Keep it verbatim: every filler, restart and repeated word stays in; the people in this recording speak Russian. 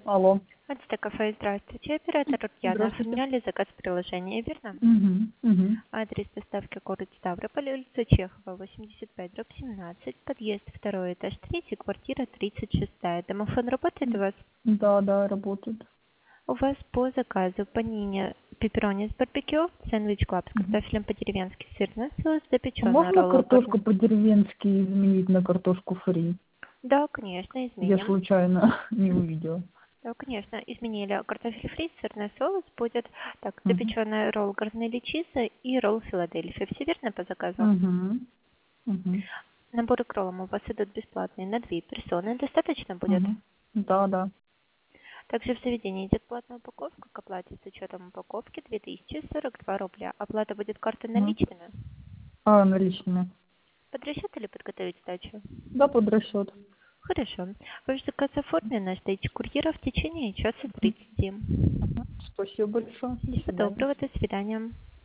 Алло. Альста кафе, здравствуйте. Оператор Ульяна. Здравствуйте. Оформляли заказ в приложении, верно? Мгм, мгм. Адрес доставки город Ставрополь, улица Чехова, восемьдесят пять, дробь семнадцать, подъезд второй этаж, третий, квартира тридцать шестая. Домофон работает у М, вас? Да, да, работает. У вас по заказу панини пепперони с барбекю, сэндвич клаб с Мгм. картофелем по-деревенски, сырный соус, А запеченная можно ролла картошку горно. по-деревенски изменить на картошку фри? Да, конечно, Я изменим. случайно не увидела. Да, конечно, изменили. Картофель фри, сырный соус будет, так, Мгм. запеченный ролл горнелли чиза и ролл Филадельфия. Все верно по заказу? Мгм. Мгм. Наборы к роллам у вас идут бесплатные на две персоны. Достаточно будет? Мгм. Да, да. Также в заведении идет платная упаковка. К оплате с учетом упаковки две тысячи сорок два рубля. Оплата будет картой Мгм. наличными. А, наличными. Под расчет или подготовить сдачу? Да, под расчет. Хорошо. Ваш заказ оформлен, ждите курьера в течение часа тридцати. Спасибо большое. До Всего свидания. доброго, до свидания.